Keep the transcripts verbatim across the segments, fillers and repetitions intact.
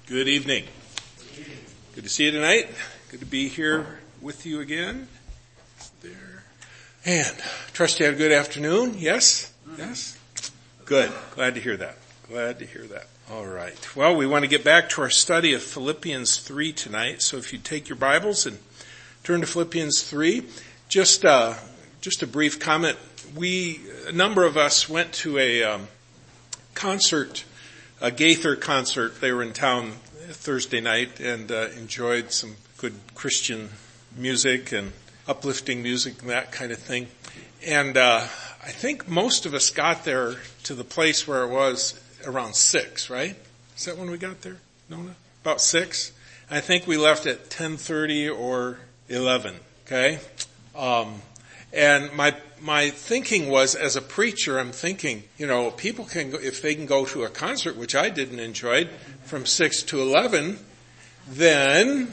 Good evening. Good to see you tonight. Good to be here with you again. There. And trust you had a good afternoon. Yes? Yes? Good. Glad to hear that. Glad to hear that. All right. Well, we want to get back to our study of Philippians three tonight. So if you take your Bibles and turn to Philippians three, just uh just a brief comment. We, a number of us went to a um, concert, a Gaither concert. They were in town Thursday night and uh, enjoyed some good Christian music and uplifting music and that kind of thing. And uh I think most of us got there to the place where it was around six, right? Is that when we got there, Nona? About six? I think we left at ten thirty or eleven, okay? Um and my my thinking was, as a preacher, I'm thinking, you know, people can go, if they can go to a concert, which I didn't enjoy, from six to eleven, then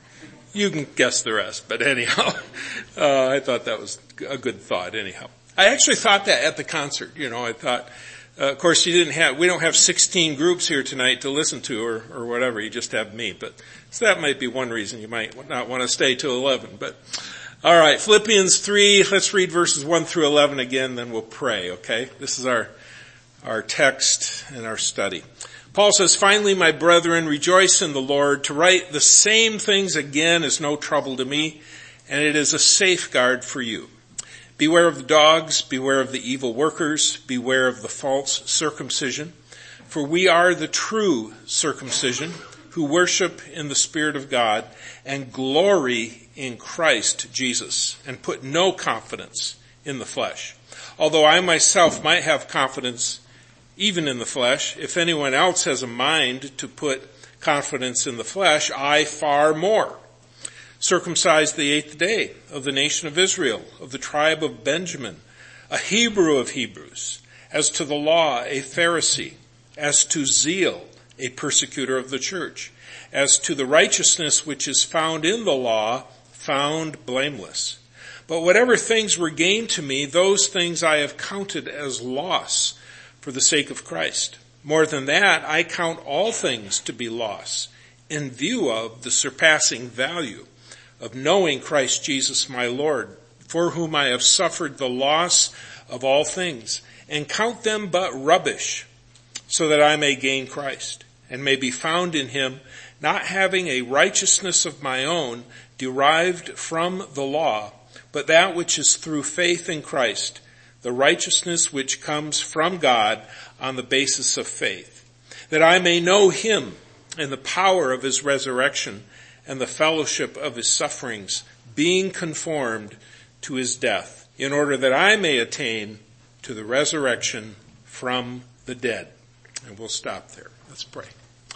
you can guess the rest. But anyhow, uh, I thought that was a good thought anyhow. I actually thought that at the concert, you know, I thought, uh, of course you didn't have, we don't have sixteen groups here tonight to listen to or, or whatever, you just have me. But, so that might be one reason you might not want to stay till eleven, but, alright, Philippians three, let's read verses one through eleven again, then we'll pray, okay? This is our, our text and our study. Paul says, "Finally, my brethren, rejoice in the Lord. To write the same things again is no trouble to me, and it is a safeguard for you. Beware of the dogs, beware of the evil workers, beware of the false circumcision, for we are the true circumcision, who worship in the Spirit of God, and glory in Christ Jesus, and put no confidence in the flesh. Although I myself might have confidence even in the flesh, if anyone else has a mind to put confidence in the flesh, I far more. Circumcised the eighth day, of the nation of Israel, of the tribe of Benjamin, a Hebrew of Hebrews, as to the law, a Pharisee, as to zeal, a persecutor of the church, as to the righteousness which is found in the law, found blameless. But whatever things were gained to me, those things I have counted as loss for the sake of Christ. More than that, I count all things to be loss, in view of the surpassing value of knowing Christ Jesus my Lord, for whom I have suffered the loss of all things, and count them but rubbish, so that I may gain Christ, and may be found in him, not having a righteousness of my own derived from the law, but that which is through faith in Christ, the righteousness which comes from God on the basis of faith, that I may know him and the power of his resurrection and the fellowship of his sufferings, being conformed to his death, in order that I may attain to the resurrection from the dead." And we'll stop there. Let's pray.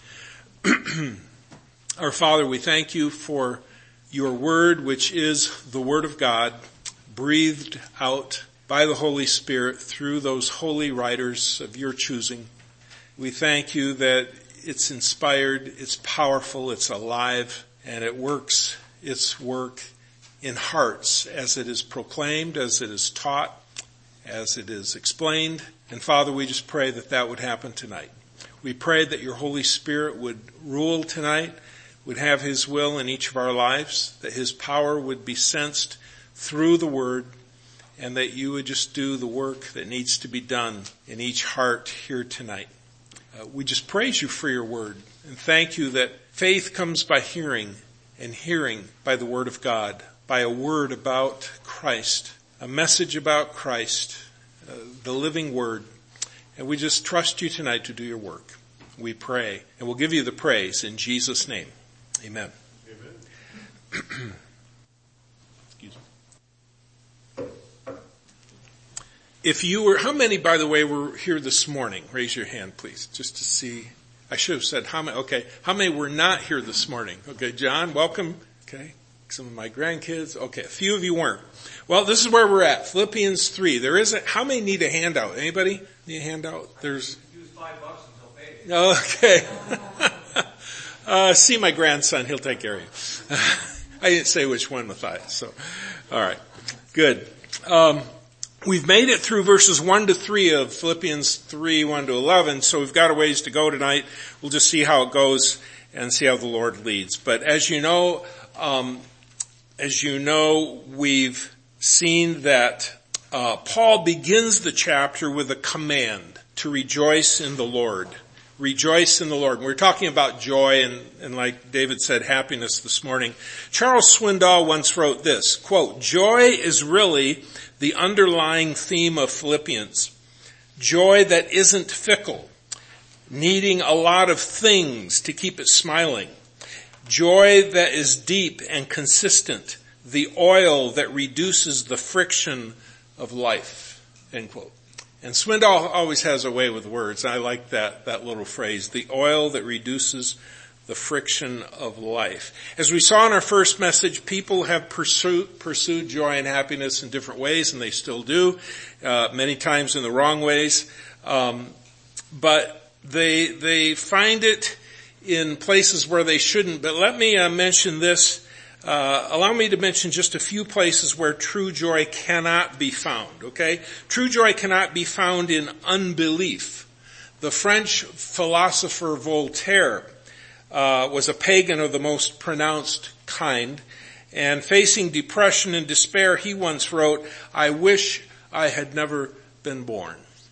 Our Father, we thank you for your word, which is the word of God, breathed out by the Holy Spirit through those holy writers of your choosing. We thank you that it's inspired, it's powerful, it's alive, and it works its work in hearts as it is proclaimed, as it is taught, as it is explained. And Father, we just pray that that would happen tonight. We pray that your Holy Spirit would rule tonight, would have his will in each of our lives, that his power would be sensed through the word, and that you would just do the work that needs to be done in each heart here tonight. Uh, we just praise you for your word, and thank you that faith comes by hearing, and hearing by the word of God, by a word about Christ, a message about Christ, uh, the living word. And we just trust you tonight to do your work. We pray, and we'll give you the praise in Jesus' name. Amen. Amen. If you were, how many, by the way, were here this morning? Raise your hand, please, just to see. I should have said how many. Okay. How many were not here this morning? Okay. John, welcome. Okay. Some of my grandkids. Okay. A few of you weren't. Well, this is where we're at. Philippians three. There isn't, how many need a handout? Anybody need a handout? There's. Use five bucks until paid. Okay. uh, see my grandson. He'll take care of you. I didn't say which one with I. So, all right. Good. Um, We've made it through verses one to three of Philippians three, one to eleven, so we've got a ways to go tonight. We'll just see how it goes, and see how the Lord leads. But as you know, um, as you know, we've seen that uh, Paul begins the chapter with a command to rejoice in the Lord. Rejoice in the Lord. We're talking about joy and, and like David said, happiness this morning. Charles Swindoll once wrote this, quote, "Joy is really the underlying theme of Philippians. Joy that isn't fickle, needing a lot of things to keep it smiling. Joy that is deep and consistent, the oil that reduces the friction of life," end quote. And Swindoll always has a way with words. I like that, that little phrase, the oil that reduces the friction of life. As we saw in our first message, people have pursued, pursued joy and happiness in different ways, and they still do, uh, many times in the wrong ways. Um, but they, they find it in places where they shouldn't. But let me uh, mention this. Uh, allow me to mention just a few places where true joy cannot be found, okay? True joy cannot be found in unbelief. The French philosopher Voltaire uh, was a pagan of the most pronounced kind, and facing depression and despair, he once wrote, "I wish I had never been born."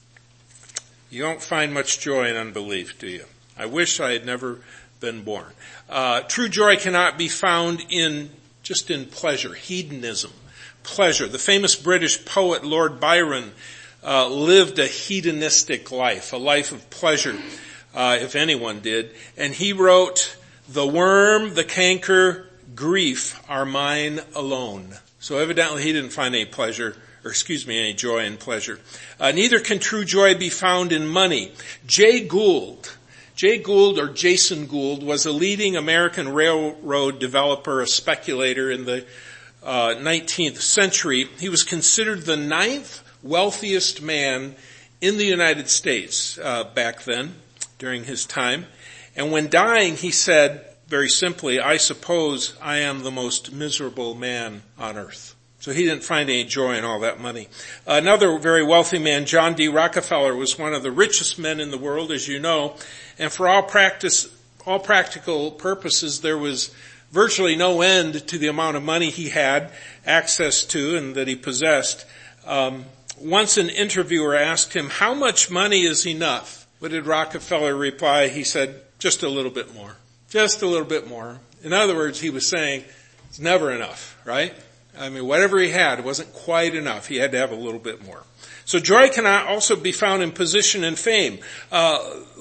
You don't find much joy in unbelief, do you? I wish I had never been born. Uh, true joy cannot be found in, just in pleasure, hedonism, pleasure. The famous British poet Lord Byron, uh, lived a hedonistic life, a life of pleasure, uh, if anyone did. And he wrote, "The worm, the canker, grief are mine alone." So evidently he didn't find any pleasure, or excuse me, any joy in pleasure. Uh, neither can true joy be found in money. Jay Gould, Jay Gould, or Jason Gould, was a leading American railroad developer, a speculator in the uh, nineteenth century. He was considered the ninth wealthiest man in the United States uh, back then, during his time. And when dying, he said, very simply, "I suppose I am the most miserable man on earth." So he didn't find any joy in all that money. Another very wealthy man, John D. Rockefeller, was one of the richest men in the world, as you know. And for all practice, all practical purposes, there was virtually no end to the amount of money he had access to and that he possessed. Um, once an interviewer asked him, "How much money is enough?" What did Rockefeller reply? He said, "Just a little bit more. Just a little bit more." In other words, he was saying, it's never enough, right? I mean, whatever he had wasn't quite enough. He had to have a little bit more. So joy cannot also be found in position and fame. Uh,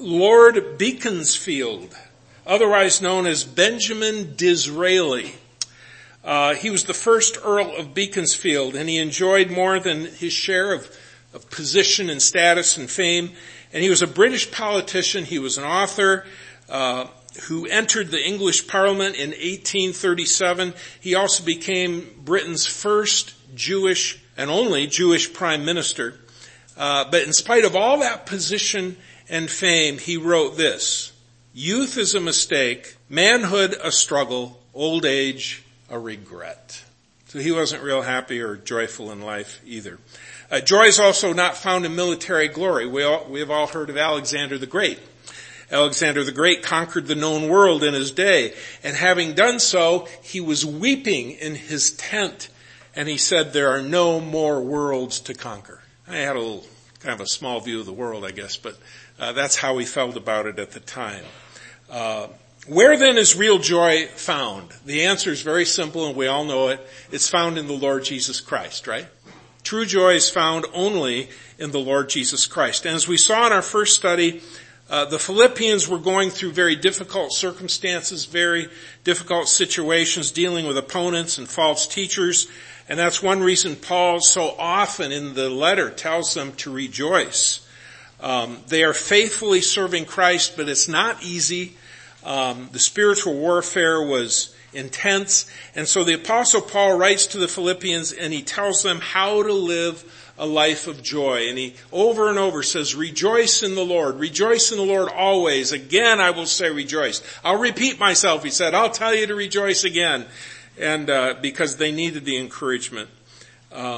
Lord Beaconsfield, otherwise known as Benjamin Disraeli, uh, he was the first Earl of Beaconsfield, and he enjoyed more than his share of, of position and status and fame. And he was a British politician. He was an author, uh, who entered the English Parliament in eighteen thirty-seven. He also became Britain's first Jewish and only Jewish prime minister. Uh, but in spite of all that position and fame, he wrote this: "Youth is a mistake, manhood a struggle, old age a regret." So he wasn't real happy or joyful in life either. Uh, joy is also not found in military glory. We all, we have all heard of Alexander the Great. Alexander the Great conquered the known world in his day, and having done so, he was weeping in his tent, and he said, "There are no more worlds to conquer." I had a little, kind of a small view of the world, I guess, but uh, that's how he felt about it at the time. Uh, where then is real joy found? The answer is very simple, and we all know it. It's found in the Lord Jesus Christ, right? True joy is found only in the Lord Jesus Christ. And as we saw in our first study, Uh, the Philippians were going through very difficult circumstances, very difficult situations, dealing with opponents and false teachers. And that's one reason Paul so often in the letter tells them to rejoice. Um, they are faithfully serving Christ, but it's not easy. Um, the spiritual warfare was intense. And so the Apostle Paul writes to the Philippians and he tells them how to live a life of joy. And he over and over says, "Rejoice in the Lord. Rejoice in the Lord always. Again, I will say rejoice." I'll repeat myself, he said. I'll tell you to rejoice again. And uh, because they needed the encouragement. Um,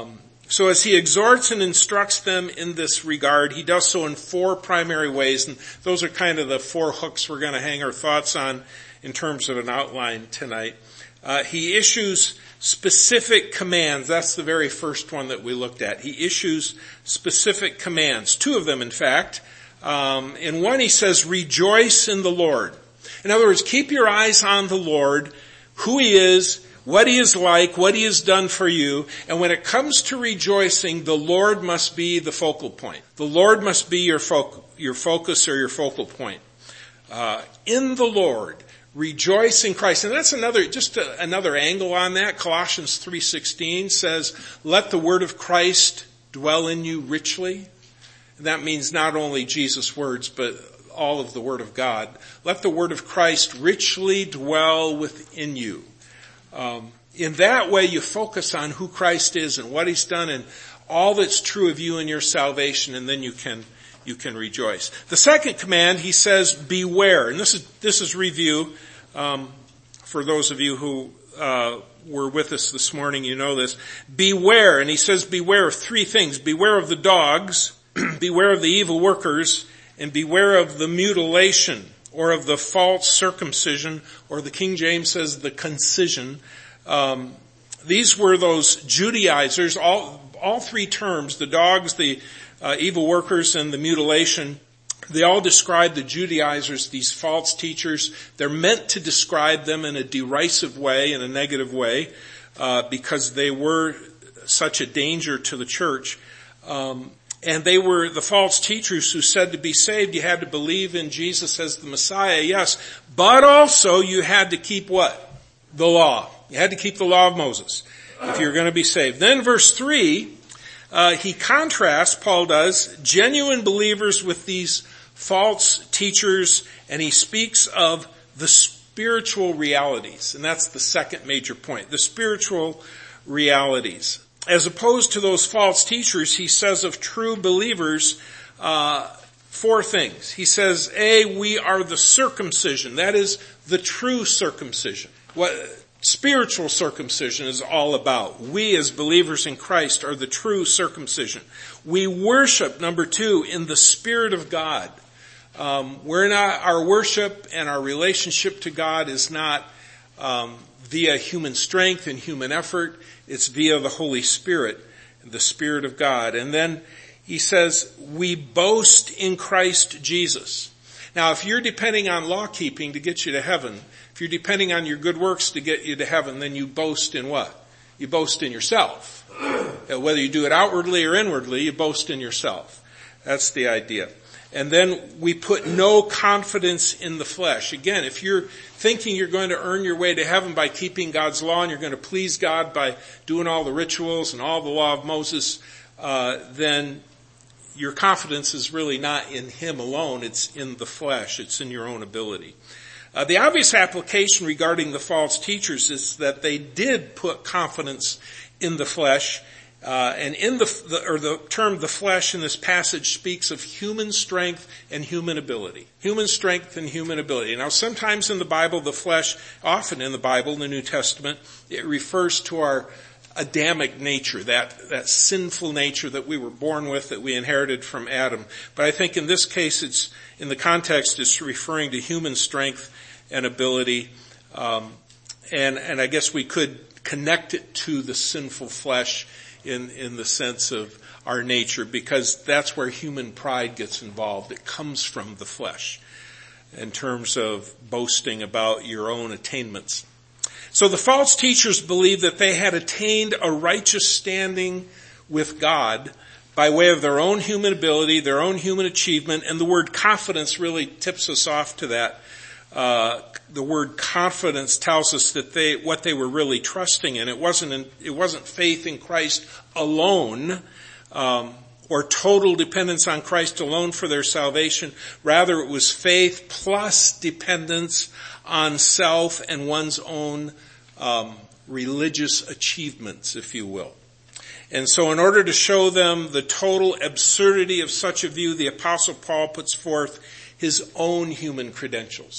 So as he exhorts and instructs them in this regard, he does so in four primary ways, and those are kind of the four hooks we're going to hang our thoughts on in terms of an outline tonight. Uh, he issues specific commands. That's the very first one that we looked at. He issues specific commands, two of them in fact. Um, in one he says, rejoice in the Lord. In other words, keep your eyes on the Lord, who he is, what he is like, what he has done for you. And when it comes to rejoicing, the Lord must be the focal point. The Lord must be your foc- your focus or your focal point. Uh, in the Lord, rejoice in Christ. And that's another, just a, another angle on that. Colossians three sixteen says, let the word of Christ dwell in you richly. And that means not only Jesus' words, but all of the word of God. Let the word of Christ richly dwell within you. Um, in that way you focus on who Christ is and what he's done and all that's true of you and your salvation, and then you can you can rejoice. The second command, he says, beware. And this is this is review. Um, for those of you who uh, were with us this morning, you know this. Beware, and he says beware of three things. Beware of the dogs, beware of the evil workers, and beware of the mutilation, or of the false circumcision, or the King James says the concision. Um, these were those Judaizers, all, all three terms, the dogs, the uh, evil workers, and the mutilation, they all describe the Judaizers, these false teachers. They're meant to describe them in a derisive way, in a negative way, uh, because they were such a danger to the church. Um, And they were the false teachers who said to be saved, you had to believe in Jesus as the Messiah, yes, but also you had to keep what? The law. You had to keep the law of Moses if you're going to be saved. Then verse three, uh, he contrasts, Paul does, genuine believers with these false teachers, and he speaks of the spiritual realities. And that's the second major point, the spiritual realities. As opposed to those false teachers, he says of true believers, uh, four things. He says, A, we are the circumcision. That is the true circumcision. What spiritual circumcision is all about. We as believers in Christ are the true circumcision. We worship, number two, in the Spirit of God. Um, we're not, our worship and our relationship to God is not, um, via human strength and human effort. It's via the Holy Spirit, the Spirit of God. And then he says, we boast in Christ Jesus. Now, if you're depending on law keeping to get you to heaven, if you're depending on your good works to get you to heaven, then you boast in what? You boast in yourself. Whether you do it outwardly or inwardly, you boast in yourself. That's the idea. And then we put no confidence in the flesh. Again, if you're thinking you're going to earn your way to heaven by keeping God's law and you're going to please God by doing all the rituals and all the law of Moses, uh, then your confidence is really not in him alone. It's in the flesh. It's in your own ability. Uh, the obvious application regarding the false teachers is that they did put confidence in the flesh. Uh, and in the, the, or the term the flesh in this passage speaks of human strength and human ability. Human strength and human ability. Now sometimes in the Bible, the flesh, often in the Bible, in the New Testament, it refers to our Adamic nature, that, that sinful nature that we were born with, that we inherited from Adam. But I think in this case, it's, in the context, it's referring to human strength and ability. Um, and, and I guess we could connect it to the sinful flesh in, in the sense of our nature, because that's where human pride gets involved. It comes from the flesh in terms of boasting about your own attainments. So the false teachers believed that they had attained a righteous standing with God by way of their own human ability, their own human achievement, and the word confidence really tips us off to that. Uh, the word confidence tells us that they, what they were really trusting in. It wasn't, in, it wasn't faith in Christ alone, um, or total dependence on Christ alone for their salvation. Rather, it was faith plus dependence on self and one's own, um, religious achievements, if you will. And so in order to show them the total absurdity of such a view, the Apostle Paul puts forth his own human credentials.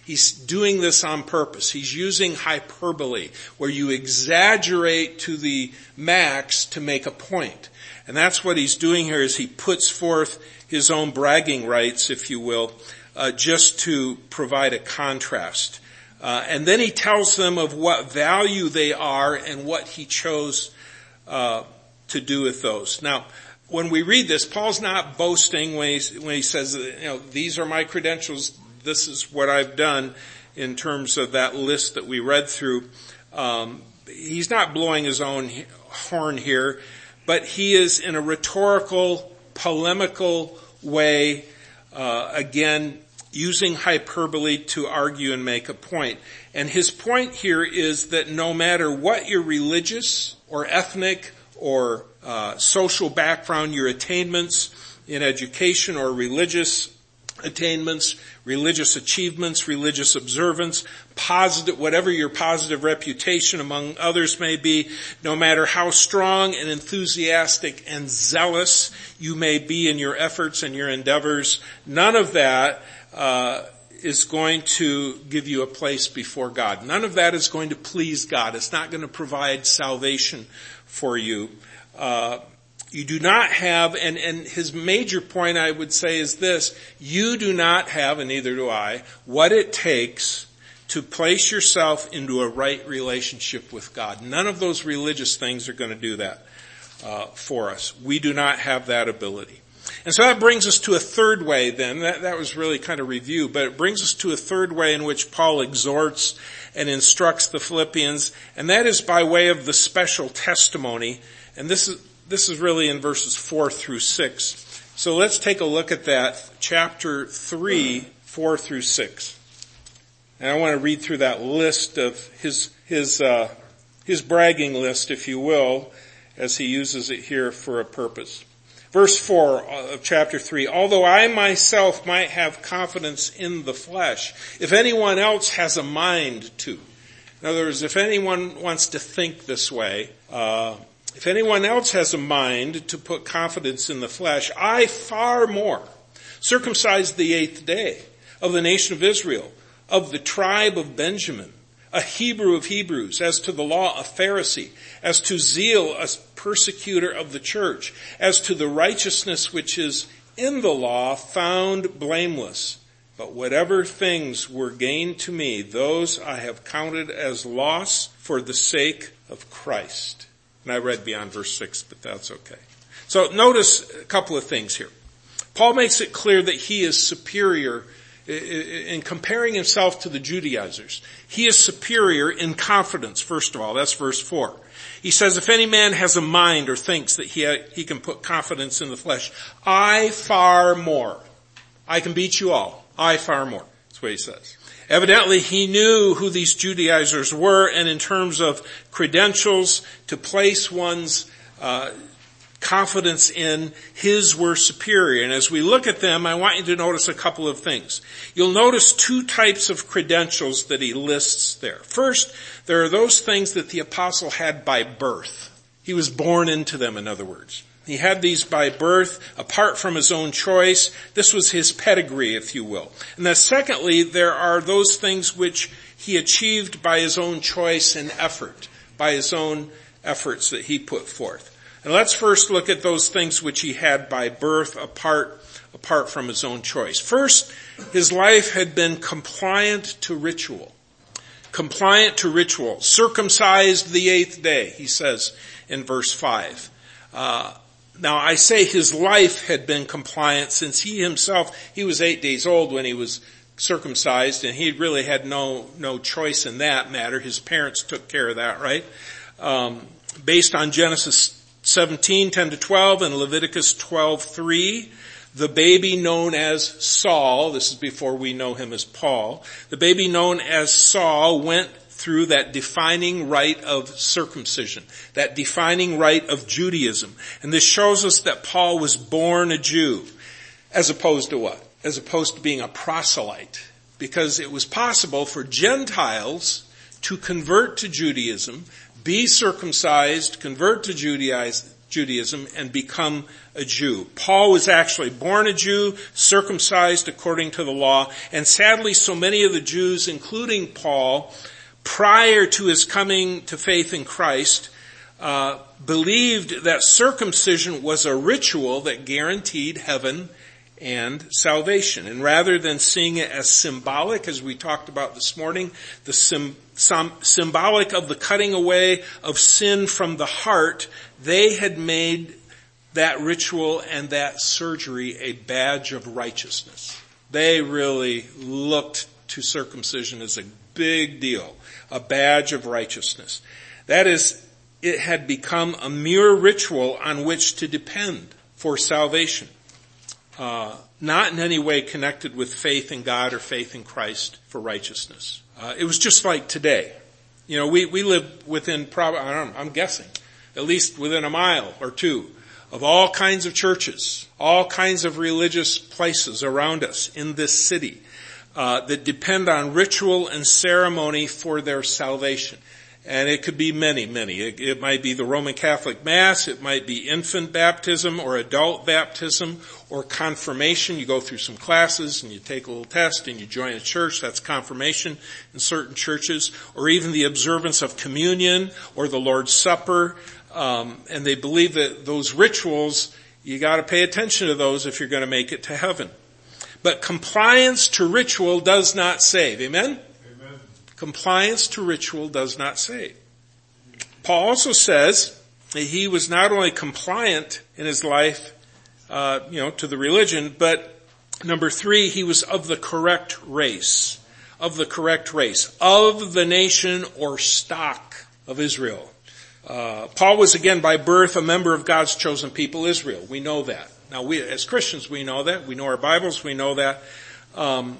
He's doing this on purpose. He's using hyperbole, where you exaggerate to the max to make a point. And that's what he's doing here, is he puts forth his own bragging rights, if you will, uh, just to provide a contrast. Uh, and then he tells them of what value they are and what he chose uh, to do with those. Now, when we read this, Paul's not boasting when he, when he says, you know, these are my credentials, this is what I've done in terms of that list that we read through. Um, he's not blowing his own horn here, but he is in a rhetorical, polemical way, uh, again, using hyperbole to argue and make a point. And his point here is that no matter what your religious or ethnic or uh, social background, your attainments in education or religious attainments, religious achievements, religious observance, positive, whatever your positive reputation among others may be, no matter how strong and enthusiastic and zealous you may be in your efforts and your endeavors, none of that uh, is going to give you a place before God. None of that is going to please God. It's not going to provide salvation for you. Uh, You do not have, and, and his major point I would say is this, you do not have, and neither do I, what it takes to place yourself into a right relationship with God. None of those religious things are going to do that uh, for us. We do not have that ability. And so that brings us to a third way then. That, that was really kind of review, but it brings us to a third way in which Paul exhorts and instructs the Philippians, and that is by way of the special testimony. And this is This is really in verses four through six. So let's take a look at that, chapter three, four through six. And I want to read through that list of his, his, uh, his bragging list, if you will, as he uses it here for a purpose. Verse four of chapter three, although I myself might have confidence in the flesh, if anyone else has a mind to. In other words, if anyone wants to think this way, uh, If anyone else has a mind to put confidence in the flesh, I far more, circumcised the eighth day, of the nation of Israel, of the tribe of Benjamin, a Hebrew of Hebrews, as to the law a Pharisee, as to zeal a persecutor of the church, as to the righteousness which is in the law found blameless. But whatever things were gained to me, those I have counted as loss for the sake of Christ. And I read beyond verse six, but that's okay. So notice a couple of things here. Paul makes it clear that he is superior in comparing himself to the Judaizers. He is superior in confidence, first of all. That's verse four. He says, if any man has a mind or thinks that he, ha- he can put confidence in the flesh, I far more. I can beat you all. I far more. That's what he says. Evidently, he knew who these Judaizers were, and in terms of credentials to place one's uh, confidence in, his were superior. And as we look at them, I want you to notice a couple of things. You'll notice two types of credentials that he lists there. First, there are those things that the apostle had by birth. He was born into them, in other words. He had these by birth, apart from his own choice. This was his pedigree, if you will. And then secondly, there are those things which he achieved by his own choice and effort, by his own efforts that he put forth. And let's first look at those things which he had by birth, apart, apart from his own choice. First, his life had been compliant to ritual. Compliant to ritual. Circumcised the eighth day, he says in verse five. Uh, Now, I say his life had been compliant since he himself, he was eight days old when he was circumcised, and he really had no no choice in that matter. His parents took care of that, right? Um, based on Genesis seventeen, ten to twelve, and Leviticus twelve, three, the baby known as Saul, this is before we know him as Paul, the baby known as Saul went through that defining rite of circumcision, that defining rite of Judaism. And this shows us that Paul was born a Jew, as opposed to what? As opposed to being a proselyte. Because it was possible for Gentiles to convert to Judaism, be circumcised, convert to Judaism and become a Jew. Paul was actually born a Jew, circumcised according to the law, and sadly so many of the Jews, including Paul, prior to his coming to faith in Christ, uh, believed that circumcision was a ritual that guaranteed heaven and salvation. And rather than seeing it as symbolic, as we talked about this morning, the sim, some, symbolic of the cutting away of sin from the heart, they had made that ritual and that surgery a badge of righteousness. They really looked to circumcision as a big deal, a badge of righteousness. That is, it had become a mere ritual on which to depend for salvation. Uh, not in any way connected with faith in God or faith in Christ for righteousness. Uh, it was just like today. You know, we, we live within, prob- I don't know, I'm guessing, at least within a mile or two of all kinds of churches, all kinds of religious places around us in this city, uh, that depend on ritual and ceremony for their salvation. And it could be many, many. It, it might be the Roman Catholic Mass, it might be infant baptism or adult baptism or confirmation. You go through some classes and you take a little test and you join a church. That's confirmation in certain churches. Or even the observance of communion or the Lord's Supper. Um, and they believe that those rituals, you gotta pay attention to those if you're gonna make it to heaven. But compliance to ritual does not save. Amen? Compliance to ritual does not save. Paul also says that he was not only compliant in his life, uh, you know, to the religion, but number three, he was of the correct race, of the correct race, of the nation or stock of Israel. Uh, Paul was again by birth a member of God's chosen people, Israel. We know that. Now we, as Christians, we know that. We know our Bibles, we know that. Um,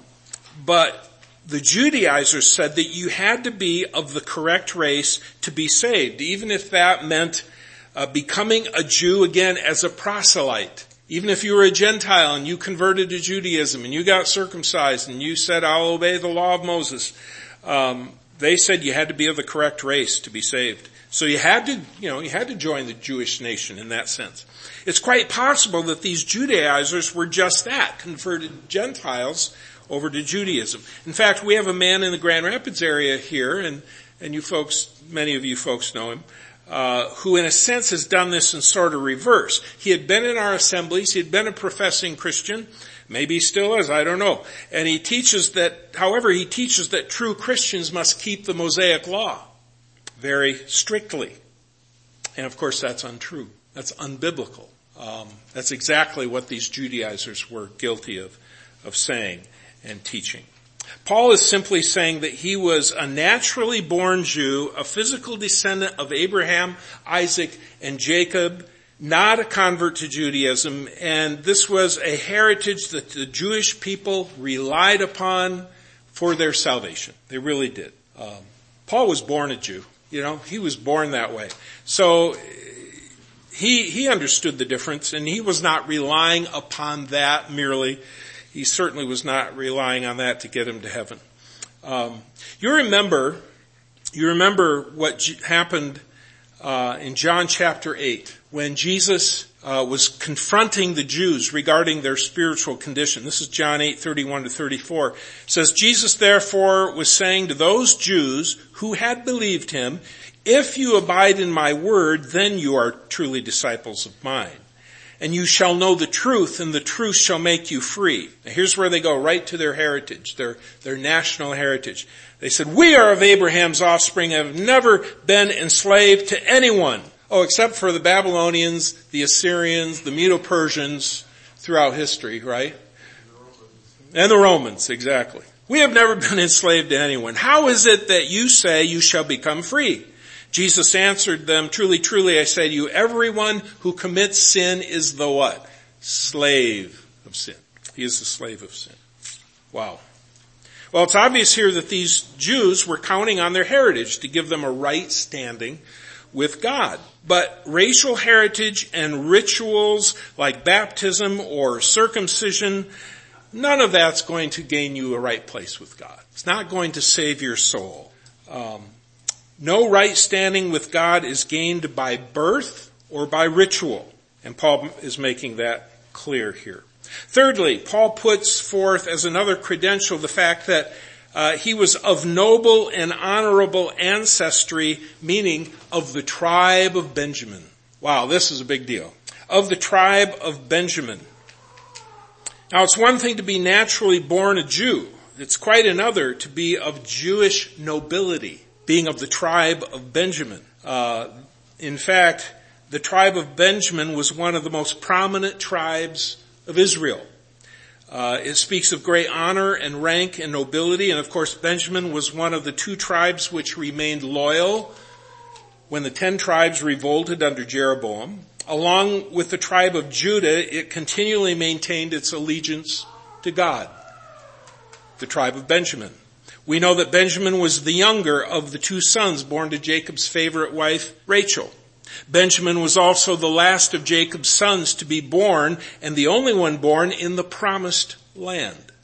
but the Judaizers said that you had to be of the correct race to be saved, even if that meant uh, becoming a Jew again as a proselyte. Even if you were a Gentile and you converted to Judaism and you got circumcised and you said, I'll obey the law of Moses, um, they said you had to be of the correct race to be saved. So you had to, you know, you had to join the Jewish nation in that sense. It's quite possible that these Judaizers were just that, converted Gentiles over to Judaism. In fact, we have a man in the Grand Rapids area here, and, and you folks, many of you folks know him, uh, who in a sense has done this in sort of reverse. He had been in our assemblies, he had been a professing Christian, maybe he still is, I don't know. And he teaches that, however, he teaches that true Christians must keep the Mosaic law very strictly. And of course that's untrue. That's unbiblical. Um, that's exactly what these Judaizers were guilty of, of saying and teaching. Paul is simply saying that he was a naturally born Jew, a physical descendant of Abraham, Isaac, and Jacob, not a convert to Judaism, and this was a heritage that the Jewish people relied upon for their salvation. They really did. Um, Paul was born a Jew. You know, he was born that way. So he he understood the difference, and he was not relying upon that merely. He certainly was not relying on that to get him to heaven. Um, you remember, you remember what G- happened uh, in John chapter eight when Jesus uh, was confronting the Jews regarding their spiritual condition. This is John eight thirty-one to thirty-four. It says, Jesus therefore was saying to those Jews who had believed him, if you abide in my word, then you are truly disciples of mine. And you shall know the truth, and the truth shall make you free. Now here's where they go, right to their heritage, their, their national heritage. They said, we are of Abraham's offspring and have never been enslaved to anyone. Oh, except for the Babylonians, the Assyrians, the Medo-Persians throughout history, right? And the Romans, exactly. We have never been enslaved to anyone. How is it that you say you shall become free? Jesus answered them, truly, truly, I say to you, everyone who commits sin is the what? Slave of sin. He is the slave of sin. Wow. Well, it's obvious here that these Jews were counting on their heritage to give them a right standing with God. But racial heritage and rituals like baptism or circumcision, none of that's going to gain you a right place with God. It's not going to save your soul. Um, No right standing with God is gained by birth or by ritual. And Paul is making that clear here. Thirdly, Paul puts forth as another credential the fact that uh, he was of noble and honorable ancestry, meaning of the tribe of Benjamin. Wow, this is a big deal. Of the tribe of Benjamin. Now, it's one thing to be naturally born a Jew. It's quite another to be of Jewish nobility, being of the tribe of Benjamin. Uh, in fact, the tribe of Benjamin was one of the most prominent tribes of Israel. Uh, it speaks of great honor and rank and nobility, and of course Benjamin was one of the two tribes which remained loyal when the ten tribes revolted under Jeroboam. Along with the tribe of Judah, it continually maintained its allegiance to God, the tribe of Benjamin. We know that Benjamin was the younger of the two sons born to Jacob's favorite wife, Rachel. Benjamin was also the last of Jacob's sons to be born and the only one born in the promised land.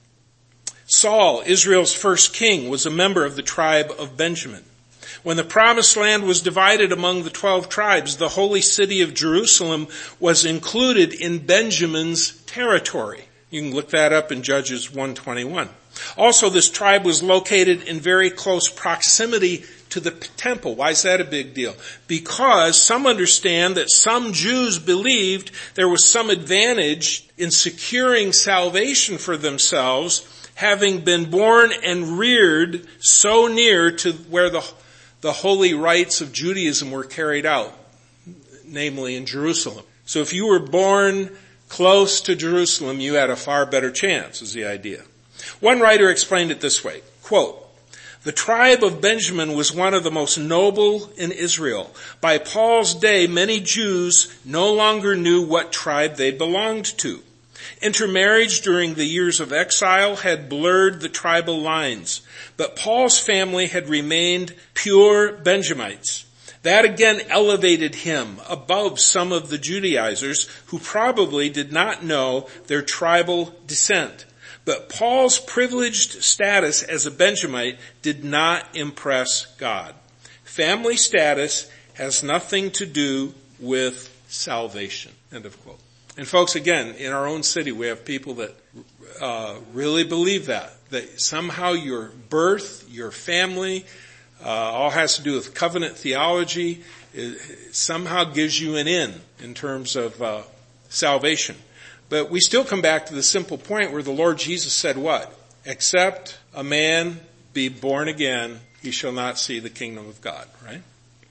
Saul, Israel's first king, was a member of the tribe of Benjamin. When the promised land was divided among the twelve tribes, the holy city of Jerusalem was included in Benjamin's territory. You can look that up in Judges one twenty-one. Also, this tribe was located in very close proximity to the temple. Why is that a big deal? Because some understand that some Jews believed there was some advantage in securing salvation for themselves, having been born and reared so near to where the, the holy rites of Judaism were carried out, namely in Jerusalem. So if you were born close to Jerusalem, you had a far better chance, is the idea. One writer explained it this way, quote, "The tribe of Benjamin was one of the most noble in Israel. By Paul's day, many Jews no longer knew what tribe they belonged to. Intermarriage during the years of exile had blurred the tribal lines, but Paul's family had remained pure Benjamites. That again elevated him above some of the Judaizers who probably did not know their tribal descent. But Paul's privileged status as a Benjamite did not impress God. Family status has nothing to do with salvation." End of quote. And folks, again, in our own city, we have people that uh, really believe that, that somehow your birth, your family, uh, all has to do with covenant theology. It somehow gives you an in, in terms of uh, salvation. But we still come back to the simple point where the Lord Jesus said what? "Except a man be born again, he shall not see the kingdom of God," right?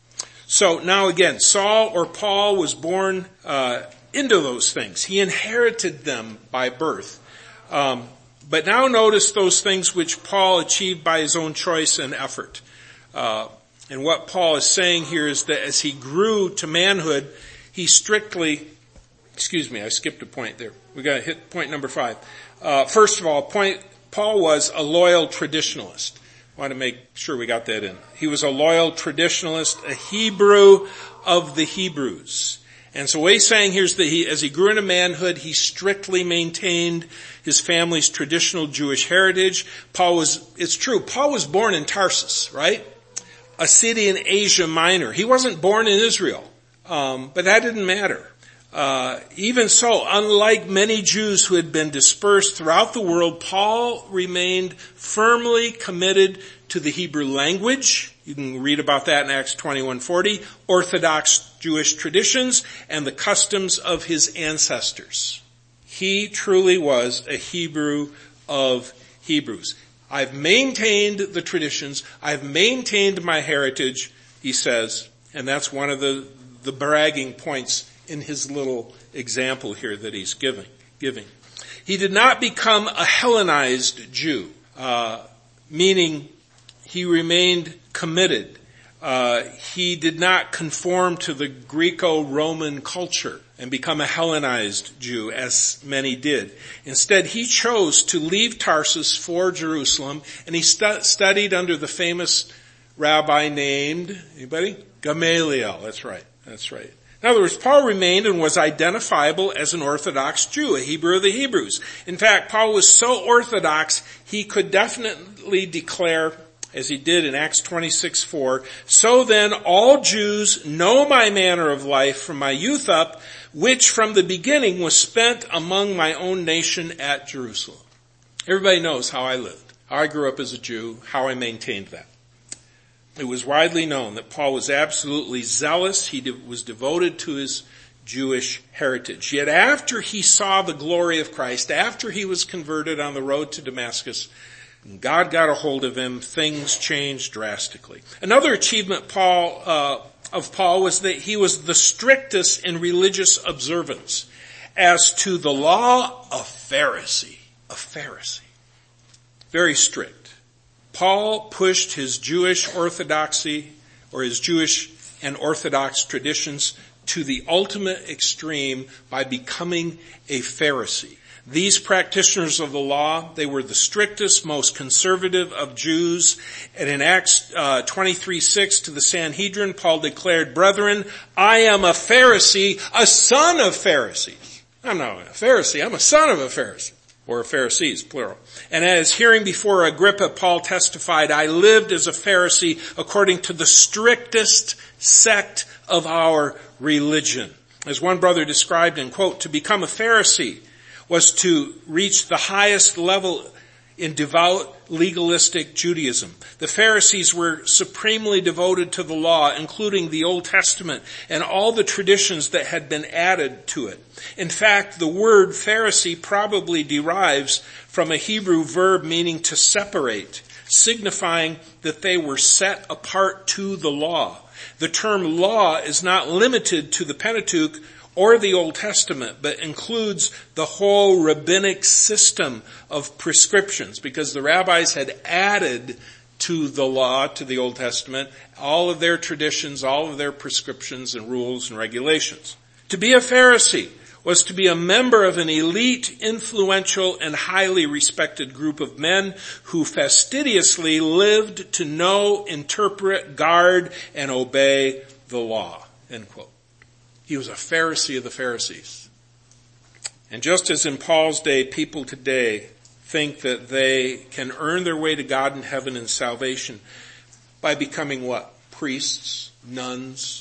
So now again, Saul or Paul was born uh, into those things. He inherited them by birth. Um, but now notice those things which Paul achieved by his own choice and effort. Uh, and what Paul is saying here is that as he grew to manhood, he strictly Excuse me, I skipped a point there. We got to hit point number five. Uh, first of all, point, Paul was a loyal traditionalist. I want to make sure we got that in. He was a loyal traditionalist, a Hebrew of the Hebrews. And so what he's saying here is that he, as he grew into manhood, he strictly maintained his family's traditional Jewish heritage. Paul was, it's true, Paul was born in Tarsus, right? A city in Asia Minor. He wasn't born in Israel, um, but that didn't matter. Uh, even so, unlike many Jews who had been dispersed throughout the world, Paul remained firmly committed to the Hebrew language. You can read about that in Acts twenty-one forty, Orthodox Jewish traditions, and the customs of his ancestors. He truly was a Hebrew of Hebrews. I've maintained the traditions. I've maintained my heritage, he says, and that's one of the, the bragging points in his little example here that he's giving. giving. He did not become a Hellenized Jew, uh, meaning he remained committed. Uh, he did not conform to the Greco-Roman culture and become a Hellenized Jew, as many did. Instead, he chose to leave Tarsus for Jerusalem, and he stu- studied under the famous rabbi named, anybody? Gamaliel. That's right. That's right. In other words, Paul remained and was identifiable as an Orthodox Jew, a Hebrew of the Hebrews. In fact, Paul was so Orthodox, he could definitely declare as he did in Acts twenty-six four. So then all Jews know my manner of life from my youth up, which from the beginning was spent among my own nation at Jerusalem. Everybody knows how I lived, how I grew up as a Jew, how I maintained that. It was widely known that Paul was absolutely zealous. He de- was devoted to his Jewish heritage. Yet after he saw the glory of Christ, after he was converted on the road to Damascus, and God got a hold of him, things changed drastically. Another achievement Paul, uh, of Paul was that he was the strictest in religious observance. As to the law, a Pharisee, a Pharisee. Very strict. Paul pushed his Jewish orthodoxy, or his Jewish and Orthodox traditions to the ultimate extreme by becoming a Pharisee. These practitioners of the law, they were the strictest, most conservative of Jews. And in Acts uh, twenty-three six to the Sanhedrin, Paul declared, "Brethren, I am a Pharisee, a son of Pharisees." I'm not a Pharisee, I'm a son of a Pharisee. Or Pharisees, plural. And as hearing before Agrippa, Paul testified, "I lived as a Pharisee according to the strictest sect of our religion." As one brother described in quote, "To become a Pharisee was to reach the highest level in devout legalistic Judaism. The Pharisees were supremely devoted to the law, including the Old Testament and all the traditions that had been added to it. In fact, the word Pharisee probably derives from a Hebrew verb meaning to separate, signifying that they were set apart to the law. The term law is not limited to the Pentateuch or the Old Testament, but includes the whole rabbinic system of prescriptions, because the rabbis had added to the law, to the Old Testament, all of their traditions, all of their prescriptions and rules and regulations. To be a Pharisee was to be a member of an elite, influential, and highly respected group of men who fastidiously lived to know, interpret, guard, and obey the law. End quote. He was a Pharisee of the Pharisees. And just as in Paul's day, people today think that they can earn their way to God in heaven and salvation by becoming what? Priests, nuns,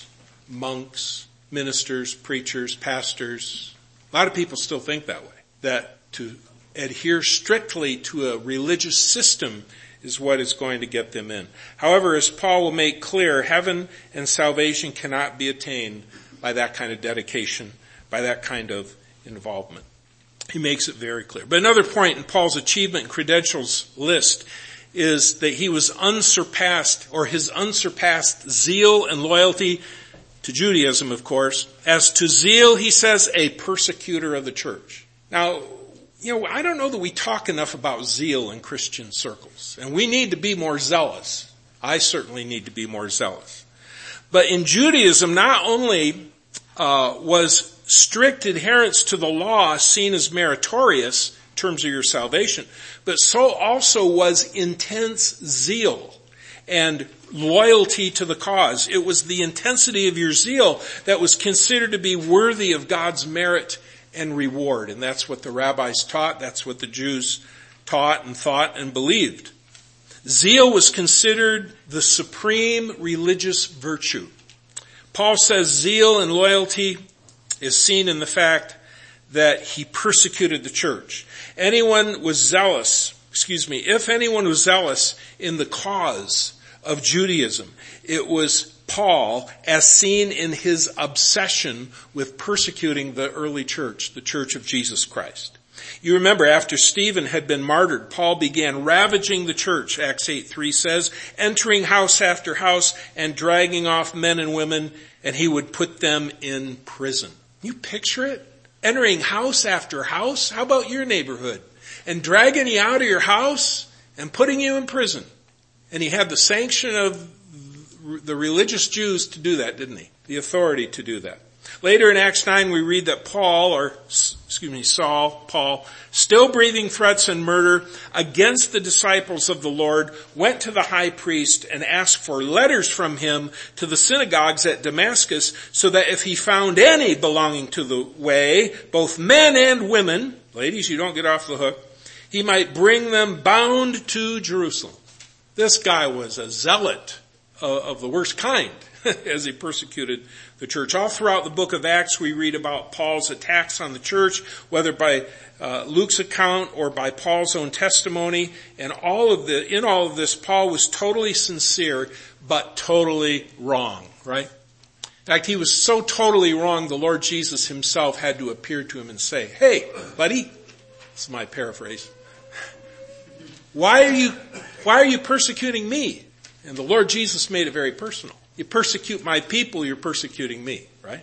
monks, ministers, preachers, pastors. A lot of people still think that way. That to adhere strictly to a religious system is what is going to get them in. However, as Paul will make clear, heaven and salvation cannot be attained by that kind of dedication, by that kind of involvement. He makes it very clear. But another point in Paul's achievement and credentials list is that he was unsurpassed, or his unsurpassed zeal and loyalty to Judaism, of course. As to zeal, he says, a persecutor of the church. Now, you know, I don't know that we talk enough about zeal in Christian circles. And we need to be more zealous. I certainly need to be more zealous. But in Judaism, not only uh, was strict adherence to the law seen as meritorious in terms of your salvation, but so also was intense zeal and loyalty to the cause. It was the intensity of your zeal that was considered to be worthy of God's merit and reward. And that's what the rabbis taught. That's what the Jews taught and thought and believed. Zeal was considered the supreme religious virtue. Paul says zeal and loyalty is seen in the fact that he persecuted the church. Anyone was zealous, excuse me, if anyone was zealous in the cause of Judaism, it was Paul, as seen in his obsession with persecuting the early church, the church of Jesus Christ. You remember after Stephen had been martyred, Paul began ravaging the church, Acts eight three says, entering house after house and dragging off men and women, and he would put them in prison. You picture it? Entering house after house? How about your neighborhood? And dragging you out of your house and putting you in prison. And he had the sanction of the religious Jews to do that, didn't he? The authority to do that. Later in Acts nine we read that Paul, or excuse me, Saul, Paul, still breathing threats and murder against the disciples of the Lord, went to the high priest and asked for letters from him to the synagogues at Damascus, so that if he found any belonging to the way, both men and women, ladies, you don't get off the hook, he might bring them bound to Jerusalem. This guy was a zealot of, of the worst kind as he persecuted the church. All throughout the book of Acts, we read about Paul's attacks on the church, whether by uh, Luke's account or by Paul's own testimony. And all of the, in all of this, Paul was totally sincere, but totally wrong, right? In fact, he was so totally wrong, the Lord Jesus himself had to appear to him and say, "Hey, buddy," this is my paraphrase, why are you, why are you persecuting me? And the Lord Jesus made it very personal. You persecute my people, you're persecuting me, right?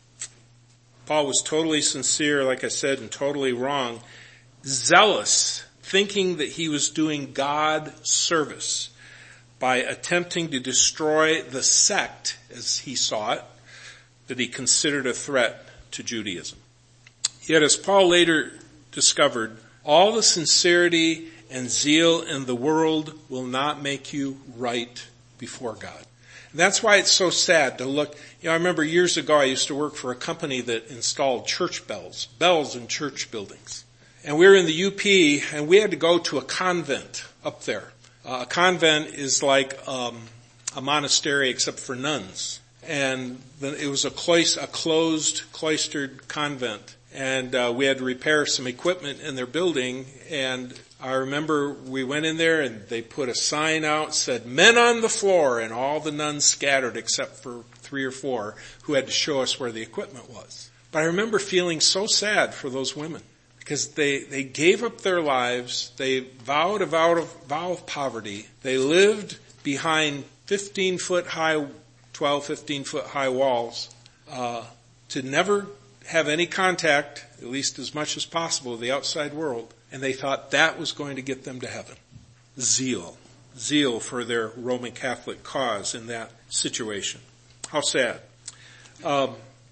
Paul was totally sincere, like I said, and totally wrong. Zealous, thinking that he was doing God service by attempting to destroy the sect, as he saw it, that he considered a threat to Judaism. Yet as Paul later discovered, all the sincerity and zeal in the world will not make you right before God. And that's why it's so sad to look. You know, I remember years ago I used to work for a company that installed church bells, bells in church buildings. And we were in the U P and we had to go to a convent up there. Uh, a convent is like um, a monastery except for nuns. And the, it was a, clois- a closed, cloistered convent. And uh, we had to repair some equipment in their building. And I remember we went in there and they put a sign out, said, "Men on the floor," and all the nuns scattered except for three or four who had to show us where the equipment was. But I remember feeling so sad for those women because they, they gave up their lives. They vowed a vow of, vow of poverty. They lived behind fifteen foot high, twelve, fifteen foot high walls, uh, to never have any contact, at least as much as possible, with the outside world. And they thought that was going to get them to heaven. Zeal. Zeal for their Roman Catholic cause in that situation. How sad. Um,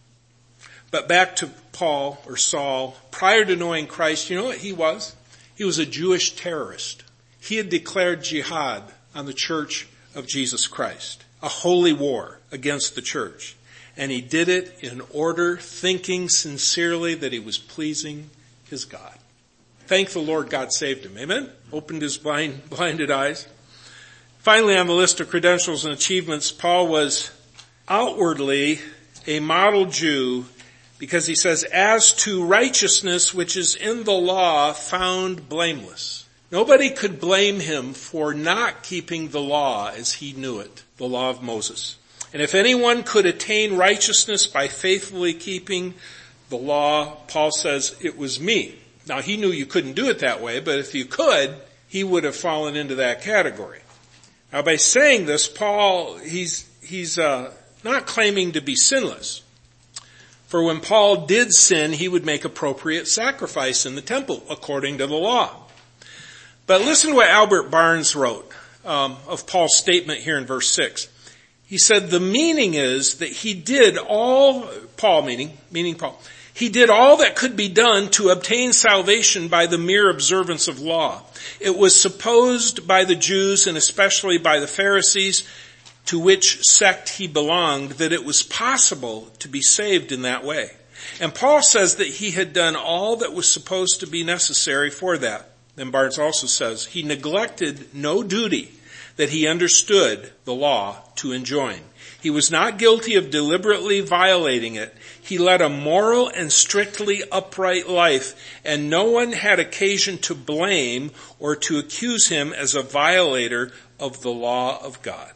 but back to Paul or Saul. Prior to knowing Christ, you know what he was? He was a Jewish terrorist. He had declared jihad on the church of Jesus Christ. A holy war against the church. And he did it in order, thinking sincerely that he was pleasing his God. Thank the Lord God saved him. Amen? Opened his blind, blinded eyes. Finally, on the list of credentials and achievements, Paul was outwardly a model Jew because he says, "As to righteousness which is in the law, found blameless." Nobody could blame him for not keeping the law as he knew it, the law of Moses. And if anyone could attain righteousness by faithfully keeping the law, Paul says, it was me. Now, he knew you couldn't do it that way, but if you could, he would have fallen into that category. Now, by saying this, Paul, he's, he's, uh, not claiming to be sinless. For when Paul did sin, he would make appropriate sacrifice in the temple, according to the law. But listen to what Albert Barnes wrote, um, of Paul's statement here in verse six. He said, the meaning is that he did all, Paul meaning, meaning Paul, he did all that could be done to obtain salvation by the mere observance of law. It was supposed by the Jews and especially by the Pharisees, to which sect he belonged, that it was possible to be saved in that way. And Paul says that he had done all that was supposed to be necessary for that. Then Barnes also says he neglected no duty that he understood the law to enjoin. He was not guilty of deliberately violating it. He led a moral and strictly upright life, and no one had occasion to blame or to accuse him as a violator of the law of God.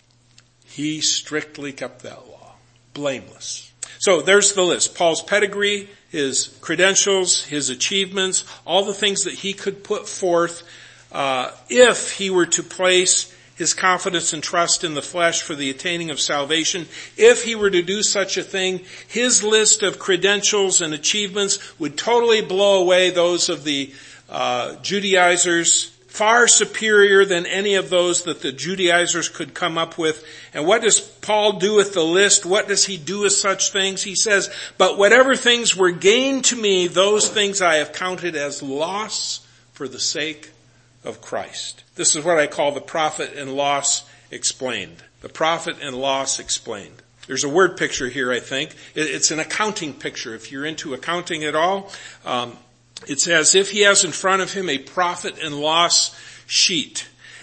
He strictly kept that law. Blameless. So there's the list. Paul's pedigree, his credentials, his achievements, all the things that he could put forth uh, if he were to place his confidence and trust in the flesh for the attaining of salvation. If he were to do such a thing, his list of credentials and achievements would totally blow away those of the uh, Judaizers, far superior than any of those that the Judaizers could come up with. And what does Paul do with the list? What does he do with such things? He says, but whatever things were gained to me, those things I have counted as loss for the sake of Christ. This is what I call the profit and loss explained. The profit and loss explained. There's a word picture here, I think. It's an accounting picture. If you're into accounting at all, um, it's as if he has in front of him a profit and loss sheet.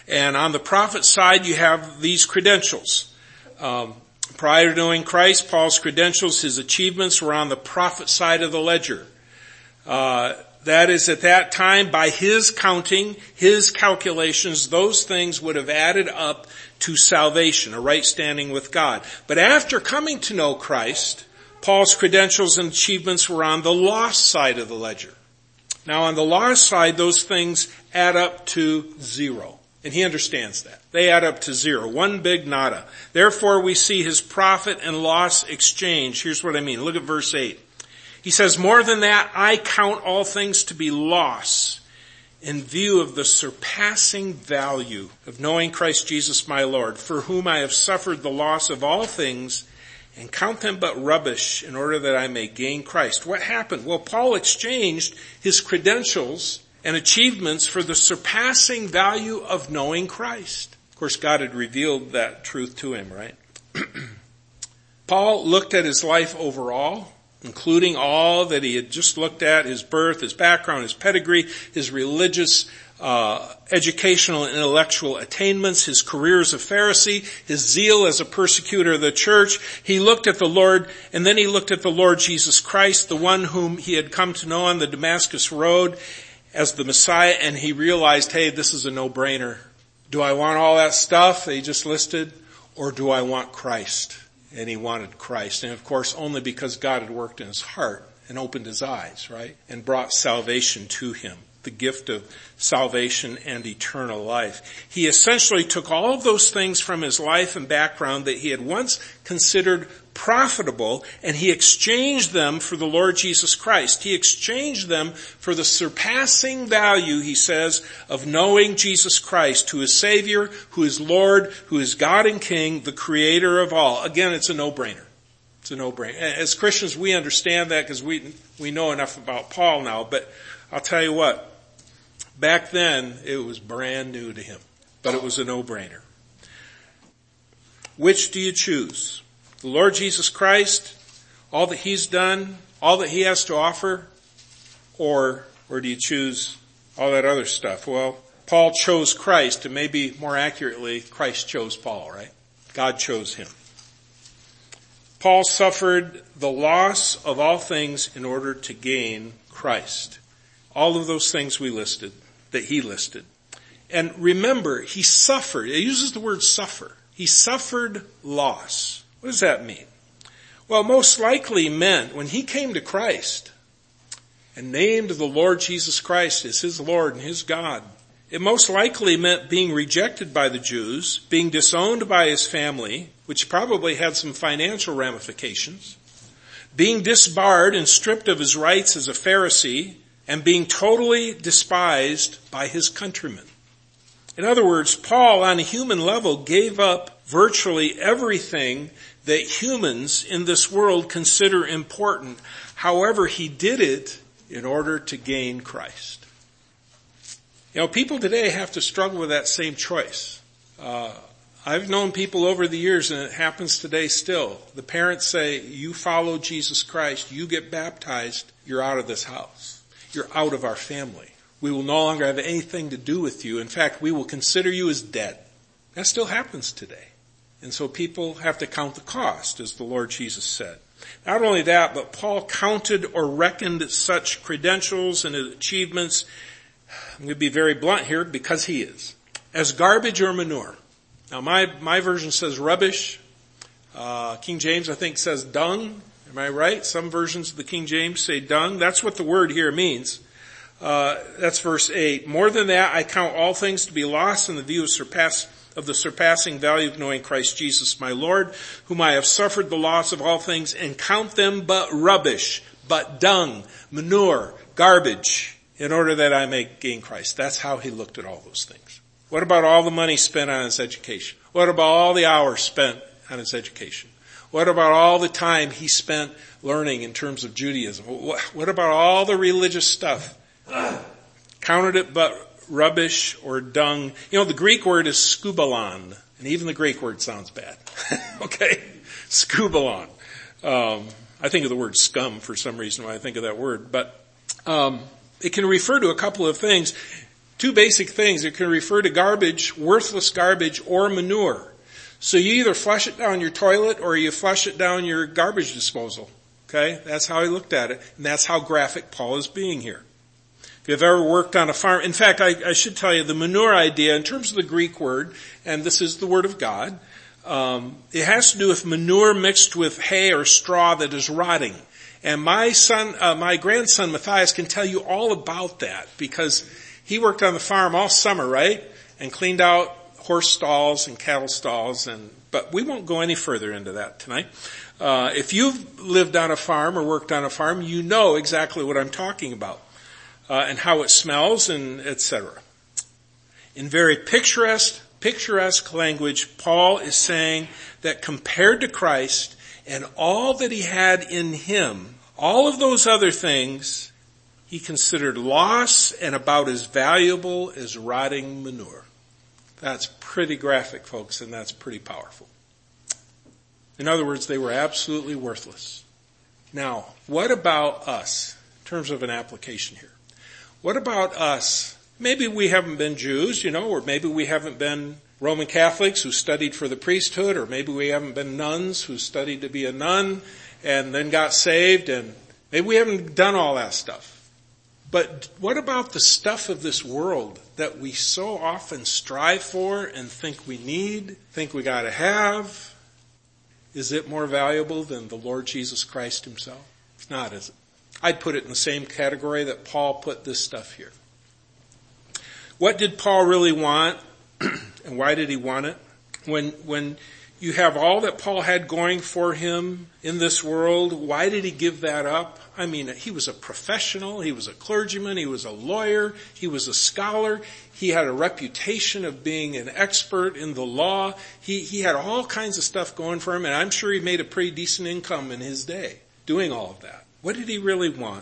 And on the prophet side, you have these credentials. Um, prior to knowing Christ, Paul's credentials, his achievements were on the prophet side of the ledger. Uh, that is, at that time, by his counting, his calculations, those things would have added up to salvation, a right standing with God. But after coming to know Christ, Paul's credentials and achievements were on the lost side of the ledger. Now, on the lost side, those things add up to zero. And he understands that. They add up to zero. One big nada. Therefore, we see his profit and loss exchange. Here's what I mean. Look at verse eight. He says, more than that, I count all things to be loss in view of the surpassing value of knowing Christ Jesus my Lord, for whom I have suffered the loss of all things and count them but rubbish in order that I may gain Christ. What happened? Well, Paul exchanged his credentials and achievements for the surpassing value of knowing Christ. Of course, God had revealed that truth to him, right? Paul looked at his life overall, including all that he had just looked at, his birth, his background, his pedigree, his religious, uh, educational and intellectual attainments, his career as a Pharisee, his zeal as a persecutor of the church. He looked at the Lord, and then he looked at the Lord Jesus Christ, the one whom he had come to know on the Damascus Road as the Messiah, and he realized, hey, this is a no-brainer. Do I want all that stuff that he just listed, or do I want Christ? And he wanted Christ. And of course, only because God had worked in his heart and opened his eyes, right? And brought salvation to him, the gift of salvation and eternal life. He essentially took all of those things from his life and background that he had once considered profitable, and he exchanged them for the Lord Jesus Christ. He exchanged them for the surpassing value, he says, of knowing Jesus Christ, who is Savior, who is Lord, who is God and King, the Creator of all. Again, it's a no-brainer. It's a no-brainer. As Christians, we understand that because we we know enough about Paul now, but I'll tell you what, back then it was brand new to him, but it was a no-brainer. Which do you choose? The Lord Jesus Christ, all that he's done, all that he has to offer, or, or do you choose all that other stuff? Well, Paul chose Christ, and maybe more accurately, Christ chose Paul, right? God chose him. Paul suffered the loss of all things in order to gain Christ. All of those things we listed, that he listed. And remember, he suffered. It uses the word suffer. He suffered loss. What does that mean? Well, most likely meant when he came to Christ and named the Lord Jesus Christ as his Lord and his God, it most likely meant being rejected by the Jews, being disowned by his family, which probably had some financial ramifications, being disbarred and stripped of his rights as a Pharisee, and being totally despised by his countrymen. In other words, Paul, on a human level, gave up virtually everything that humans in this world consider important. However, he did it in order to gain Christ. You know, people today have to struggle with that same choice. Uh, I've known people over the years, and it happens today still. The parents say, you follow Jesus Christ, you get baptized, you're out of this house. You're out of our family. We will no longer have anything to do with you. In fact, we will consider you as dead. That still happens today. And so people have to count the cost, as the Lord Jesus said. Not only that, but Paul counted or reckoned such credentials and achievements, I'm going to be very blunt here, because he is, as garbage or manure. Now my, my version says rubbish. Uh, King James, I think, says dung. Am I right? Some versions of the King James say dung. That's what the word here means. Uh, that's verse eight. More than that, I count all things to be lost in the view of surpass, of the surpassing value of knowing Christ Jesus my Lord, whom I have suffered the loss of all things, and count them but rubbish, but dung, manure, garbage, in order that I may gain Christ. That's how he looked at all those things. What about all the money spent on his education? What about all the hours spent on his education? What about all the time he spent learning in terms of Judaism? What about all the religious stuff? Counted it but rubbish or dung. You know, the Greek word is skubalon, and even the Greek word sounds bad. Okay? Skubalon. Um, I think of the word scum for some reason when I think of that word, but um, it can refer to a couple of things. Two basic things. It can refer to garbage, worthless garbage, or manure. So you either flush it down your toilet or you flush it down your garbage disposal. Okay? That's how he looked at it. And that's how graphic Paul is being here. If you've ever worked on a farm, in fact, I, I should tell you the manure idea, in terms of the Greek word, and this is the word of God, um, it has to do with manure mixed with hay or straw that is rotting. And my son, uh, my grandson Matthias can tell you all about that because he worked on the farm all summer, right? And cleaned out horse stalls and cattle stalls, and but we won't go any further into that tonight. Uh, if you've lived on a farm or worked on a farm, you know exactly what I'm talking about. Uh, and how it smells, and et cetera. In very picturesque, picturesque language, Paul is saying that compared to Christ and all that he had in him, all of those other things he considered loss and about as valuable as rotting manure. That's pretty graphic, folks, and that's pretty powerful. In other words, they were absolutely worthless. Now, what about us in terms of an application here? What about us? Maybe we haven't been Jews, you know, or maybe we haven't been Roman Catholics who studied for the priesthood, or maybe we haven't been nuns who studied to be a nun and then got saved, and maybe we haven't done all that stuff. But what about the stuff of this world that we so often strive for and think we need, think we gotta have? Is it more valuable than the Lord Jesus Christ himself? It's not, is it? I'd put it in the same category that Paul put this stuff here. What did Paul really want? And why did he want it? When, when you have all that Paul had going for him in this world, why did he give that up? I mean, he was a professional, he was a clergyman, he was a lawyer, he was a scholar, he had a reputation of being an expert in the law, he, he had all kinds of stuff going for him, and I'm sure he made a pretty decent income in his day doing all of that. What did he really want?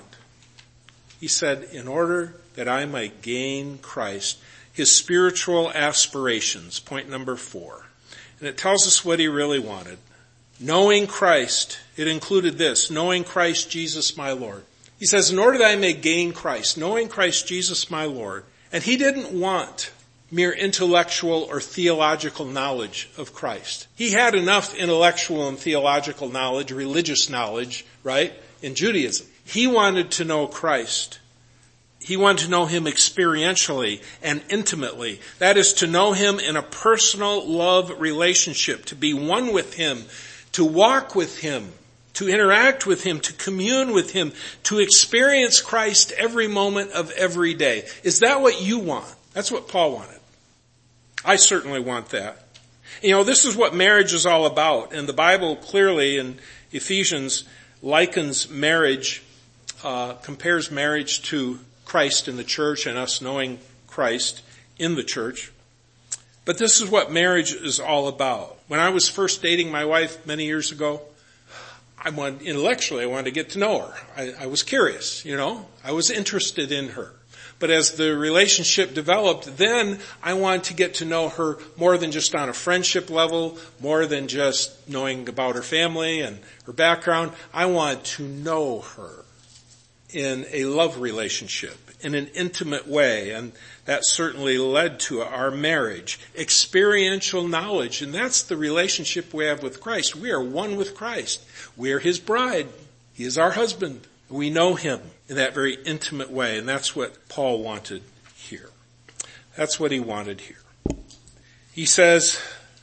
He said, in order that I might gain Christ, his spiritual aspirations, point number four. And it tells us what he really wanted. Knowing Christ, it included this, knowing Christ Jesus my Lord. He says, in order that I may gain Christ, knowing Christ Jesus my Lord. And he didn't want mere intellectual or theological knowledge of Christ. He had enough intellectual and theological knowledge, religious knowledge, right? In Judaism. He wanted to know Christ. He wanted to know him experientially and intimately. That is to know him in a personal love relationship, to be one with him, to walk with him, to interact with him, to commune with him, to experience Christ every moment of every day. Is that what you want? That's what Paul wanted. I certainly want that. You know, this is what marriage is all about. And the Bible clearly in Ephesians likens marriage, uh, compares marriage to Christ in the church and us knowing Christ in the church. But this is what marriage is all about. When I was first dating my wife many years ago, I wanted, intellectually, I wanted to get to know her. I, I was curious, you know. I was interested in her. But as the relationship developed, then I wanted to get to know her more than just on a friendship level, more than just knowing about her family and her background. I wanted to know her in a love relationship, in an intimate way, and that certainly led to our marriage. Experiential knowledge, and that's the relationship we have with Christ. We are one with Christ. We are his bride. He is our husband. We know him in that very intimate way, and that's what Paul wanted here. That's what he wanted here. He says,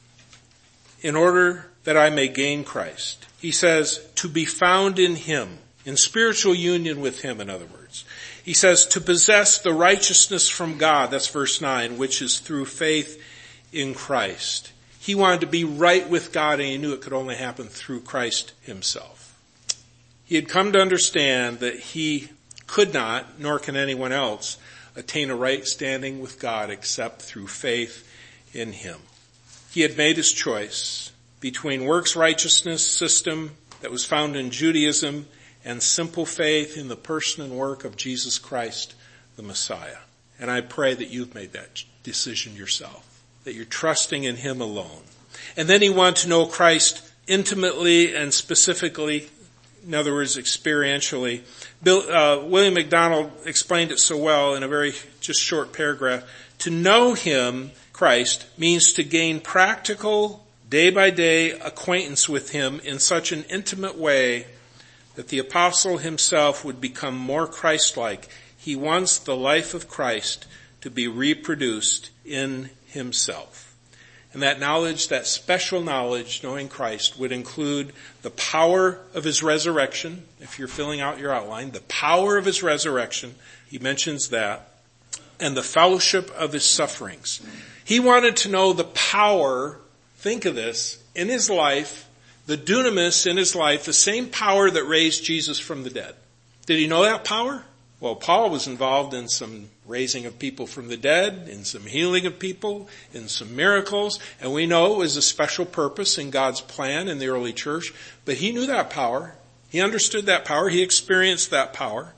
in order that I may gain Christ. He says, to be found in him, in spiritual union with him, in other words. He says, to possess the righteousness from God, that's verse nine, which is through faith in Christ. He wanted to be right with God, and he knew it could only happen through Christ himself. He had come to understand that he could not, nor can anyone else, attain a right standing with God except through faith in him. He had made his choice between works righteousness system that was found in Judaism and simple faith in the person and work of Jesus Christ, the Messiah. And I pray that you've made that decision yourself, that you're trusting in him alone. And then he wanted to know Christ intimately and specifically, In other words, experientially. Bill, uh, William MacDonald explained it so well in a very just short paragraph. To know him, Christ, means to gain practical, day-by-day acquaintance with him in such an intimate way that the apostle himself would become more Christ-like. He wants the life of Christ to be reproduced in himself. And that knowledge, that special knowledge, knowing Christ, would include the power of his resurrection. If you're filling out your outline, the power of his resurrection, he mentions that, and the fellowship of his sufferings. He wanted to know the power, think of this, in his life, the dunamis in his life, the same power that raised Jesus from the dead. Did he know that power? Well, Paul was involved in some raising of people from the dead, in some healing of people, in some miracles, and we know it was a special purpose in God's plan in the early church, but he knew that power. He understood that power. He experienced that power.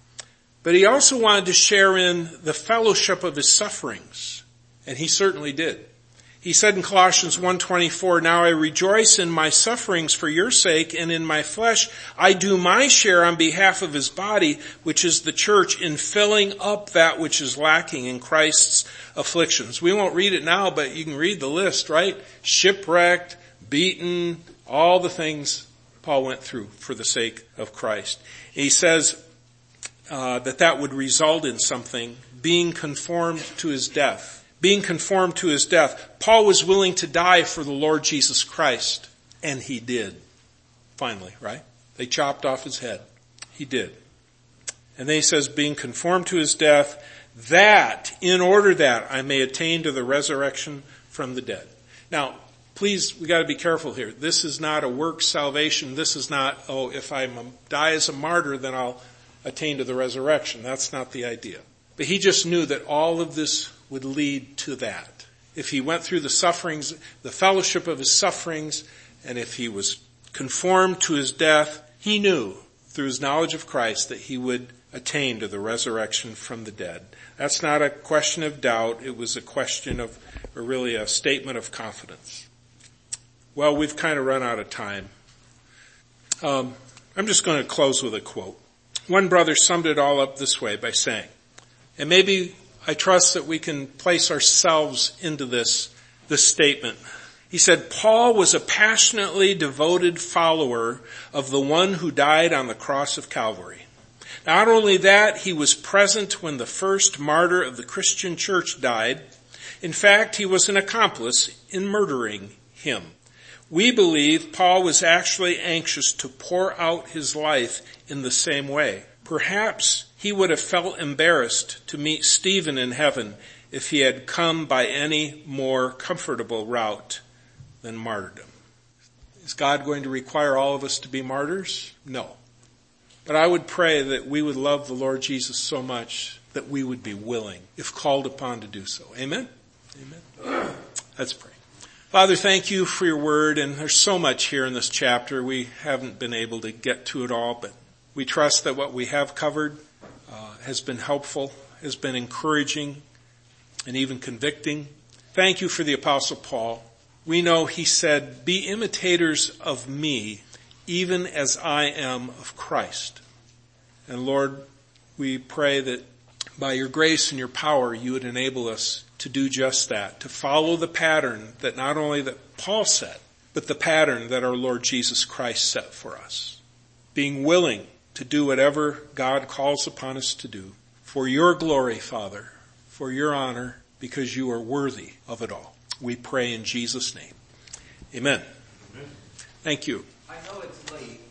But he also wanted to share in the fellowship of his sufferings, and he certainly did. He said in Colossians one twenty-four, "Now I rejoice in my sufferings for your sake, and in my flesh I do my share on behalf of his body, which is the church, in filling up that which is lacking in Christ's afflictions." We won't read it now, but you can read the list, right? Shipwrecked, beaten, all the things Paul went through for the sake of Christ. He says uh, that that would result in something, being conformed to his death. Being conformed to his death. Paul was willing to die for the Lord Jesus Christ, and he did. Finally, right? They chopped off his head. He did. And then he says, being conformed to his death, that, in order that I may attain to the resurrection from the dead. Now, please, we got to be careful here. This is not a work salvation. This is not, oh, if I die as a martyr, then I'll attain to the resurrection. That's not the idea. But he just knew that all of this would lead to that. If he went through the sufferings, the fellowship of his sufferings, and if he was conformed to his death, he knew through his knowledge of Christ that he would attain to the resurrection from the dead. That's not a question of doubt. It was a question of, or really a statement of confidence. Well, we've kind of run out of time. Um, I'm just going to close with a quote. One brother summed it all up this way by saying, and maybe I trust that we can place ourselves into this, this statement. He said, Paul was a passionately devoted follower of the one who died on the cross of Calvary. Not only that, he was present when the first martyr of the Christian church died. In fact, he was an accomplice in murdering him. We believe Paul was actually anxious to pour out his life in the same way. Perhaps he would have felt embarrassed to meet Stephen in heaven if he had come by any more comfortable route than martyrdom. Is God going to require all of us to be martyrs? No. But I would pray that we would love the Lord Jesus so much that we would be willing, if called upon, to do so. Amen? Amen. Let's pray. Father, thank you for your word, and there's so much here in this chapter. We haven't been able to get to it all, but we trust that what we have covered uh, has been helpful, has been encouraging, and even convicting. Thank you for the Apostle Paul. We know he said, be imitators of me, even as I am of Christ. And Lord, we pray that by your grace and your power, you would enable us to do just that, to follow the pattern that not only that Paul set, but the pattern that our Lord Jesus Christ set for us. Being willing to do whatever God calls upon us to do for your glory, Father, for your honor, because you are worthy of it all. We pray in Jesus' name. Amen. Amen. Thank you. I know it's late.